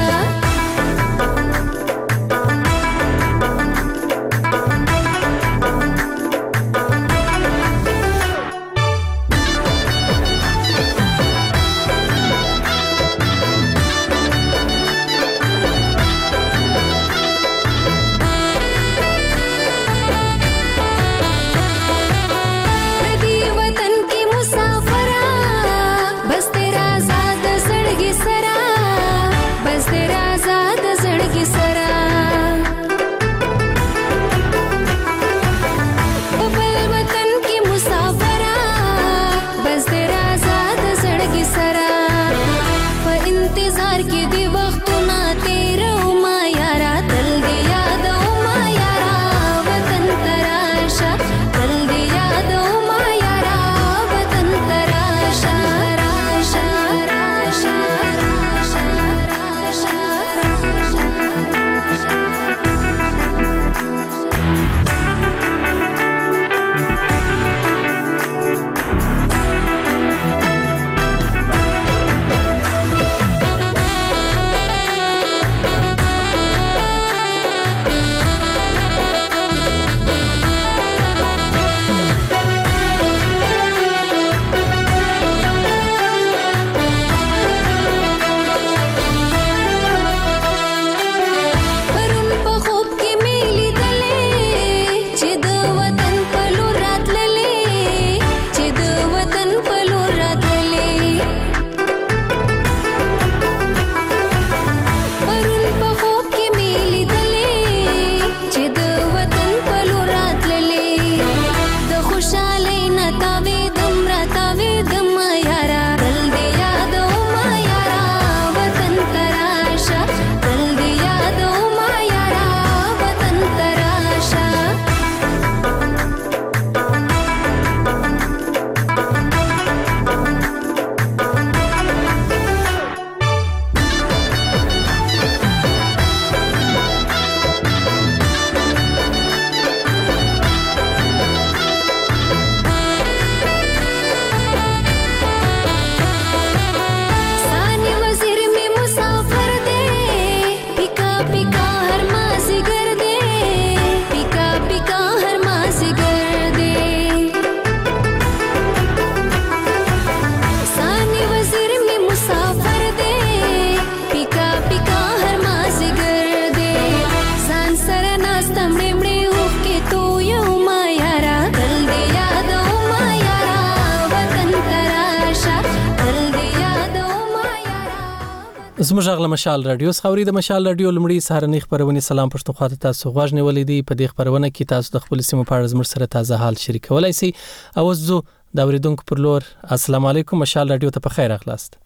زموږ غل مشال رادیو خوري د مشال رادیو لمړی سهارنی خبرونه سلام پښتونخوا ته تاسو غواړنه ولیدي په دې خبرونه کې تاسو د خپل سیمو په اړه زموږ سره تازه حال شریکولای شئ او زه د اوریدونکو پر لور السلام علیکم مشال رادیو ته په خیر اخلاست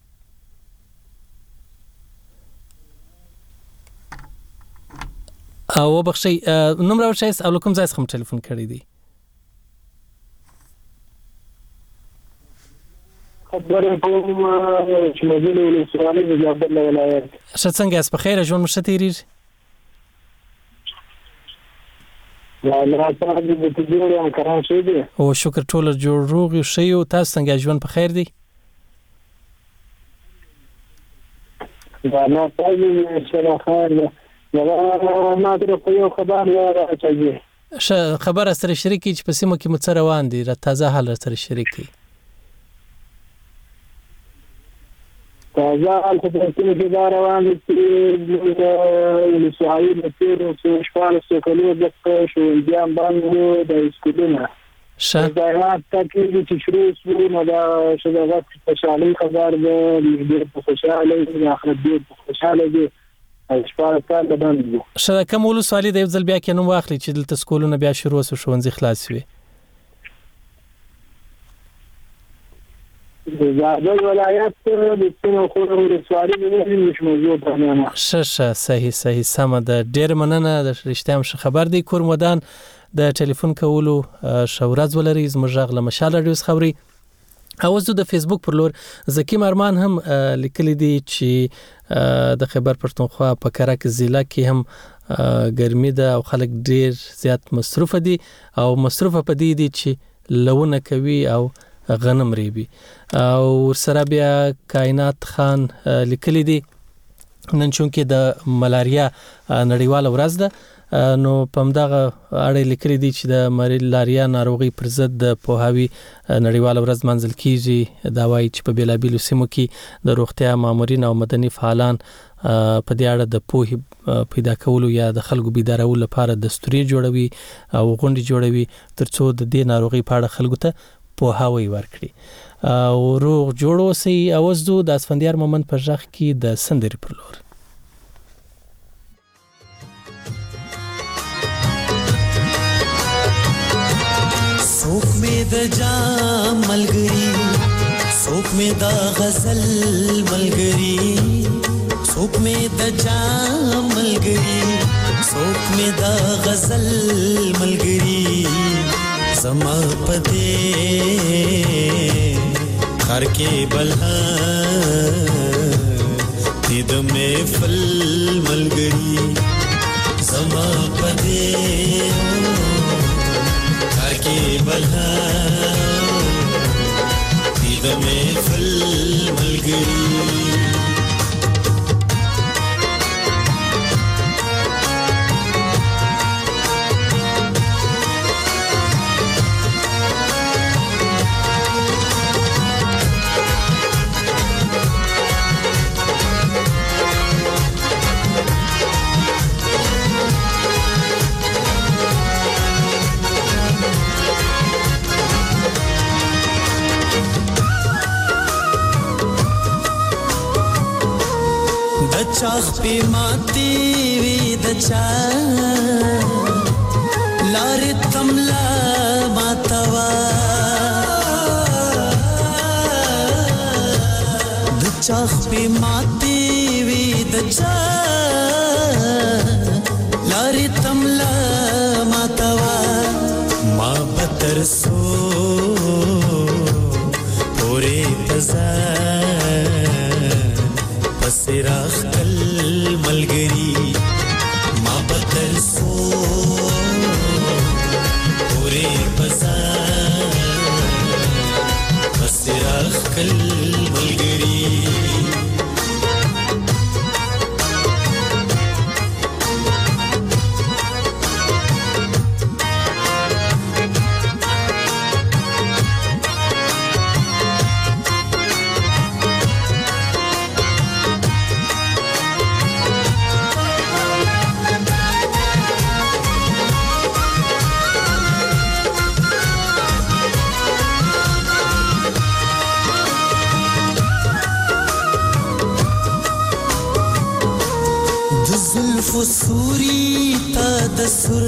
او بخشي نمبر ورشيس او کوم ځای څخه ټلیفون کړی دی خبرې کوم چې مزل ولسوالۍ د جابر ولایت څه څنګه اس په خیر ژوند مشتري لا لا تاسو د تجربه ام کران شي دي او شکر ټول جوړ روغ شي او تاسو څنګه ژوند په خیر دي دا نه تاسو سره خیر دا ما تر په یو خبر راځي ش خبر سره شریکي چې په سیمه کې مڅ روان دي را تازه حال سره شریکي تازه حال په کې دا روان دي چې سعید مسیر او شپږ سکلو د شو انجام باندې د سکولونه شه دا راته کې چې شروع شروع نه دا شګه خوشالي خبر ده د خوشاله د اخرت د خوشاله دي شپږ کال باندې شه کوم ولسوالۍ د یو ځل بیا کې نو واخلي چې دلته سکولونه بیا شروع وسو شونځي خلاص وي د زابل ولایت د سپینو خور ولسوالۍ د مش موضوع برنامه شه صحیح صحیح سم ده. ډیر مننه د رښتیا هم خبر دی کور مودان د ټلیفون کولو شورز ولري زموږ غږ له مشال رادیو خبري. اوس د فیسبوک پر لور زکیم ارمان هم لیکلی دی چې د خیبر پښتونخوا په کرک ضلع کې هم ګرمي ده او خلک ډیر زیات مصروف دي او مصروف په دې دي چې لونه کوي او غنم ریبي. او سره بیا کائنات خان لیکلی دی نن چونکې د ملاریا نړیواله ورځ ده نو پمداغه اړه لیکلي دي چې د ملاریا ناروغي پر ضد د پوهاوی نړیواله ورځ منځل کیږي. دا وایي چې په بیلابیلو سیمو کې د روغتیا مامورین او مدني فعالان په دې اړه د پوهې پیدا کولو یا د خلکو بیدارولو لپاره دستوري جوړوي او غونډې جوړوي ترڅو د دې ناروغي په اړه خلکو ته پوهاوی ورکړي. او روغ جوړ اوسئ. اوس دو د اسفندیار مومند په ژغ کې د سندرې پر لور. سوک میں دا جام ملگری سوک میں دا غزل ملگری سوک میں دا جام ملگری سوک میں دا غزل ملگری زما پدے خر کے بلہ دید میں فل ملگری زما پدے کے بلا دید میں فل ملگری چاخ پہ ماتی وی دچا لار تملا ماتوا دچاخ پہ ماتی وی دچا لار تملا ماتوا ما بتر سو پورے پزا پسراخ کل ملگری ما بتر سو پورے بازار پسراخ کل ملگری سوری تا دسر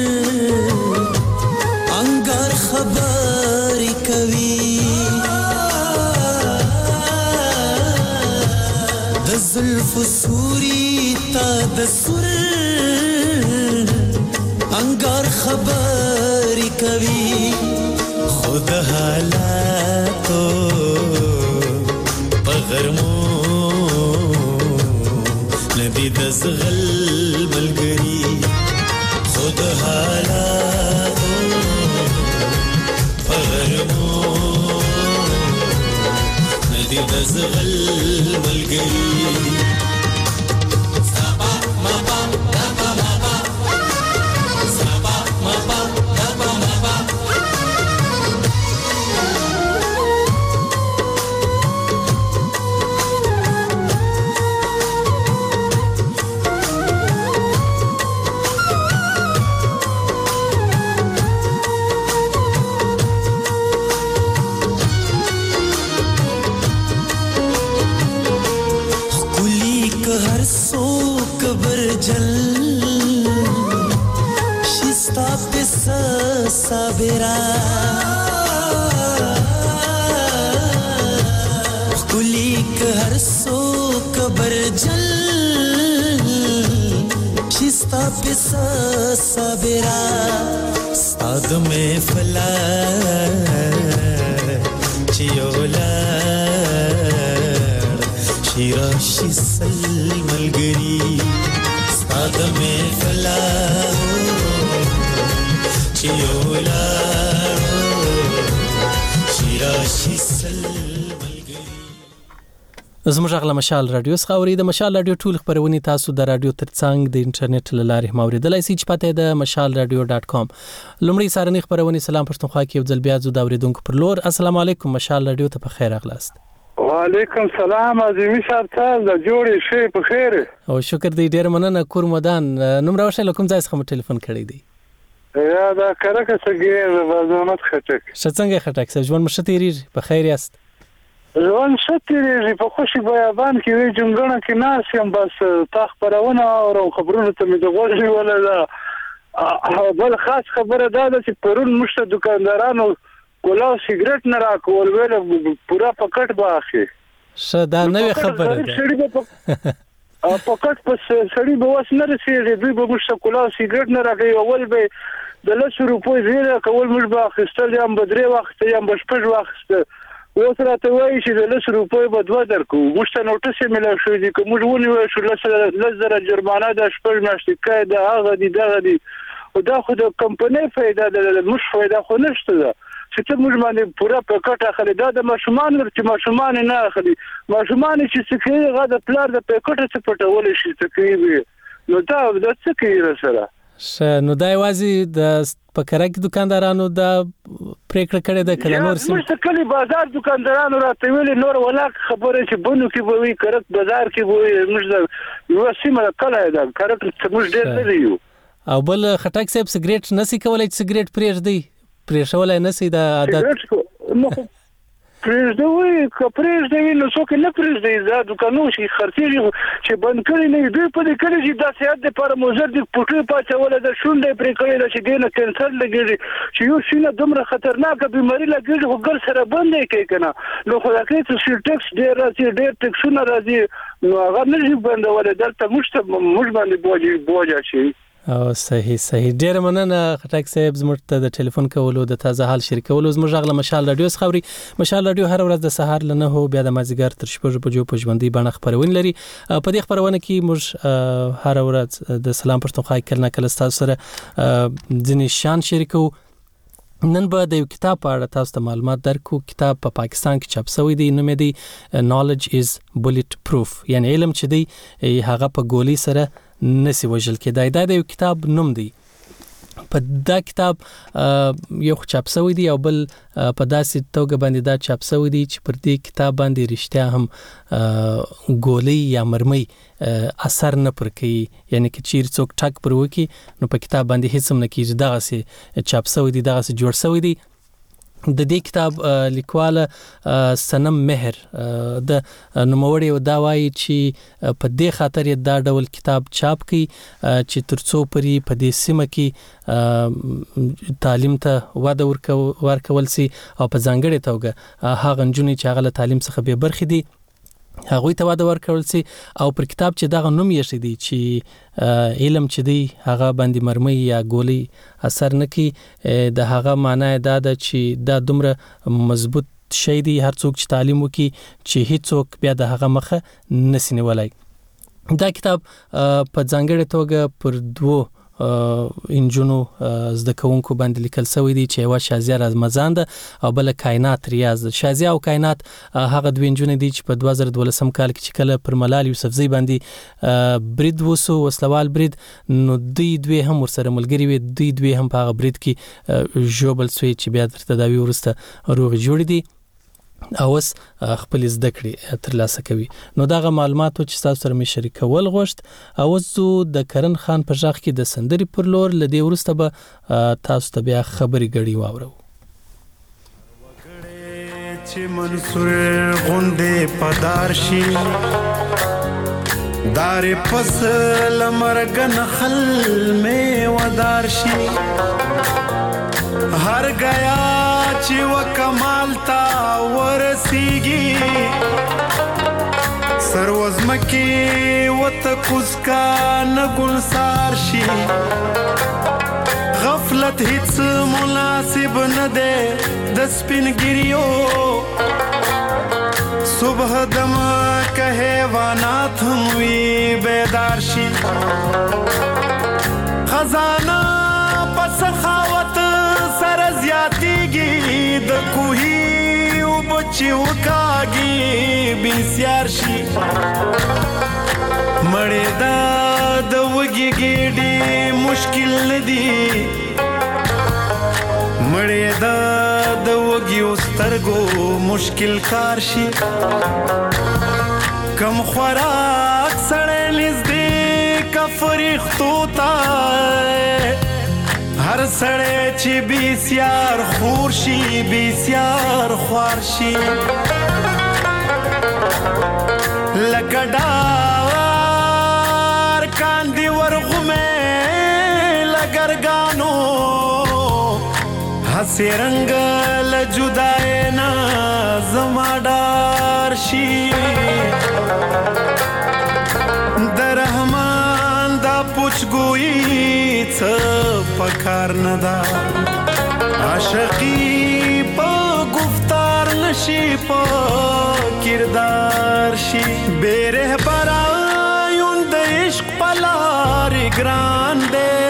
انگار خبر کوي د زلف سوری تا دسر انگار خبر کوي خود حالاتو پغرمو ندی دزغل ملگری خود حالاتو پغرمو ندی دزغل ملگری سابا مابا دابا مابا سابا مابا دابا مابا sabera شستا پس صابرا ستاد محفلا چیولا شیرا شسل ملګری ستاد محفلا چیولا شیرا شسل زموږ غلا مشال رادیو څخه اوري د مشال رادیو ټول خبرونه تاسو د رادیو ترڅنګ د انټرنیټ لارې موریدلای شئ چې پته د مشال رادیو ډاټ کام لومړی سارنی خبرونه سلام پښتونخوا کې یو ځل بیا زو د اوریدونکو پر لور السلام علیکم مشال رادیو ته په خیر اغلاست وعلیکم سلام عظیمی سرتال د جوړې شي په خیر او شکر دې ډیر مننه کورمدان نوم راوښه لکم ځای څخه ټلیفون کړی دی یا دا کرکه څنګه وزمت خټک څنګه خټک ژوند مشتيري په خیر یاست ځوان شتیری په خوشي بیابان کې وی جنګونه کې ناس یم بس تاخ پرونه او خبرونه ته مې د غوړې ولا بل خاص خبره ده چې پرون مشته دکاندارانو کولاو سیګریټ نه راکول ویل پورا پکټ باخي شدا نوې خبره ده پکټ پس سړی به واس نه رسېږي دوی به مشته کولاو سیګریټ نه راکوي اول به د لس روپۍ زیره کول مش باخستل یم بدري وخت یم بشپږ وخت اوس راته وایي چې د لس روپۍ به دوه درکو موږ ته نوټس ملا شو دي که موږ ونیو شو لس زره جرمانه د شپږ میاشتې کې د هغه دي دغه دي او دا خو د کمپنۍ فایده ده موږ فایده خو نشته ده چې ته موږ باندې پوره پکټ اخلي دا د ماشومان ورته ماشومان نه اخلي ماشومان چې څه کوي هغه د پلار د پکټ څخه پټول شي څه کوي نو دا د څه کوي سره ش نو دا یوازې د پکرک دکاندارانو د پریکړه کړې ده کله نور سم مستقلی بازار دکاندارانو راته ویلي نور ولاک خبره چې بنو کې به وي کرک بازار کې به موږ یو سیمه کله ده کرک موږ ډېر نه دیو او بل خټک صاحب سیګریټ نسی کولای چې سیګریټ پریږدي پریښولای نسی د عادت پریږدوي که پریږدوي نو څوک نه پریږدي دا دکانو شي خرڅېږي چې بند کړي نه دوی په دې کړي چې دا صحت لپاره مضر دي پټي پاچوله د شونډې پرې کړي چې دینه کینسر لګیږي چې یو شینه دومره خطرناک بیماری لګیږي خو ګر سره بندې کوي کنه نو خو دا کې چې ټیکس ډیر راځي ډیر ټیکسونه راځي نو هغه نه شي بندول دلته موږ ته موږ باندې بوجي بوجا شي او صحیح صحیح ډیر مننه خټک صاحب زموږ ته د ټلیفون کولو د تازه حال شریکولو زموږ غلا مشال رادیو خبري مشال رادیو هر ورځ د سهار لنه هو بیا د مازیګر تر شپږ بجو په ژوندۍ باندې خبرونه لري په دې خبرونه کې موږ هر ورځ د سلام پښتونخوا کله کله تاسو سره ځینې شان شریکو نن به د یو کتاب په اړه تاسو ته معلومات درکو کتاب په پا پاکستان کې چاپ شوی دی نوم یې دی knowledge is bullet proof یعنی علم چې دی هغه په ګولۍ سره نسی وجل کېدای دا د یو کتاب نوم دی په دا کتاب یو چاپ شوی دی او بل په داسې توګه باندې دا چاپ شوی دی چې پر دې کتاب باندې رښتیا هم ګولۍ یا مرمۍ اثر نه پر کوي یعنی چې چیر څوک ټاک پر وکی نو په کتاب باندې هیڅ هم نه کیږي دغه سي چاپ شوی دی دغه سي جوړ شوی دی د دې کتاب لیکواله سنم مهر د نوموړی دا وایي چې په دې خاطر دا ډول کتاب چاپ کړي چې ترڅو پرې په دې سیمه کې تعلیم ته وده ورکول سي او په ځانګړي توګه هغه نجونې چې هغه تعلیم څخه به برخې دي هغه ته واده ورکول سي او پر کتاب چې دغه نوم یې شې دي چې علم چې دی هغه باندې مرمۍ یا ګولۍ اثر نه کوي د هغه معنی دا ده چې دا دومره مضبوط شی دی هر څوک چې تعلیم وکړي چې هیڅوک بیا د هغه مخه نسی نیولای دا کتاب په ځانګړي توګه پر دوه انجونو زده کوونکو باندې لیکل شوی دی چې یو شازیه رمضان ده او بل کائنات ریاض شازیه او کائنات هغه دوه انجونې دي چې په دوه زره دولسم کال کې چې کله پر ملال یوسفزئی باندې برید وسو وسلوال برید نو دوی دوی هم ورسره ملګری وي دوی دوی هم په هغه برید کې جوبل سوی چې بیا تر تداوی ورسته روغ جوړ دي او اوس خپل زده کړې ترلاسه کوي نو دغه معلومات چې تاسو سره مې شریکول غوښت او زه د کرن خان په ځخ کې د سندري پر لور لدی ورسته به تاسو ته بیا خبري غړي واورو چې منصور غونډه پدارشي دار فصل مرګن خل می ودارشي هر گیا چې و کمال تا ورسیږي سروزمکی وتکوز کا نګلسار شي غفلت هیڅ مناسب نه ده د سپینګریو صبح دم که حیوانات هم وی بیدار شي خزانه په سخاوت سره زیاتیږي د کوهي اوبه چې وکاږي بسیار شي مړې دا د وږي ګېډې مشکل نه دي مړې دا د وږیو سترګو مشکل کار شي کم خوراک سړی نږدې که فرښتو ته هر سړی چې بسیار خور شي بسیار خوار شي لکه ډار کاندي ورغومې لګرګانو هسې رنګ له جدای نه زما ډار شي د رحمان دا پوچګویي څه پکار نه ده عاشقي په گفتار نشي په کردار شي بې رهبره یون د عشق په لارې ګران دی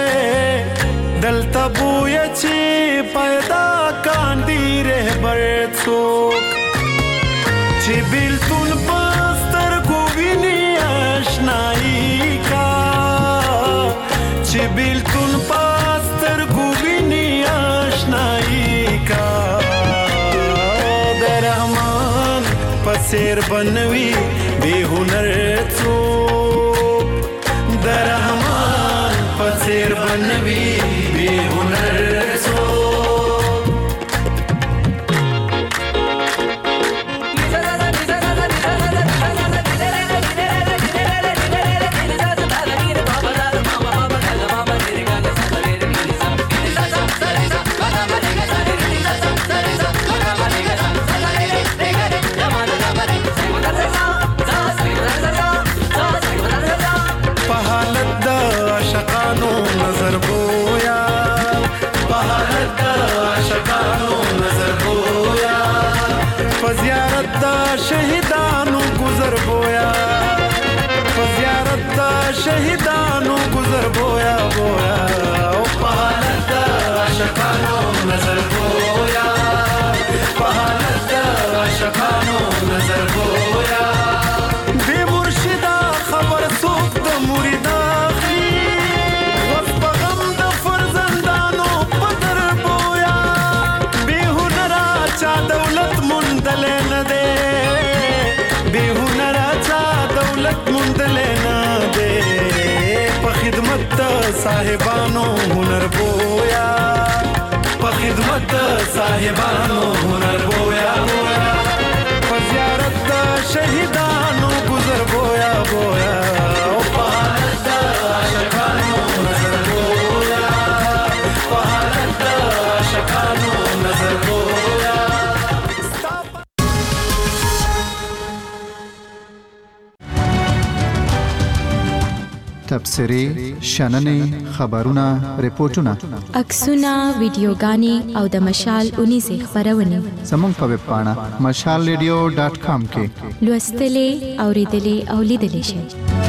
دلته بویه چې پیدا کاندي رهبر څوک چې بیلتون په سترګو ویني اشنایي کا چې بیلتون په سترګو ویني اشنایي کا د رحمان په څېر بنوي بې هنر څوک د رحمان په څېر بنوي بې هنر څوک شهیدانو گذر بویا فزیارت دا شهیدانو گذر بویا بویا او پهالت دا عاشقانو نظر بویا پهالت دا عاشقانو نظر بویا بے مرشدا خبر سوک دا مرید اخلی وقت بغم دا فرزندانو پدر بویا بے هنرا چا دولت مندل نده دولت مندلې نه دے په خدمت صاحبانو هنر بویا په خدمت صاحبانو هنر بویا بویا په زیارت شهیدانو گذر بویا بویا او په حالت عاشقانو نظر بویا په حالت عاشقانو نظر بویا تبصرې شننې خبرونه ریپورتونه عکسونه ویډیوګانې او د مشال اونیزې خبرونه زموږ په ویب پاڼه مشال ریډیو ډاټ کام کې لوستلې اوریدلې او لیدلې شئ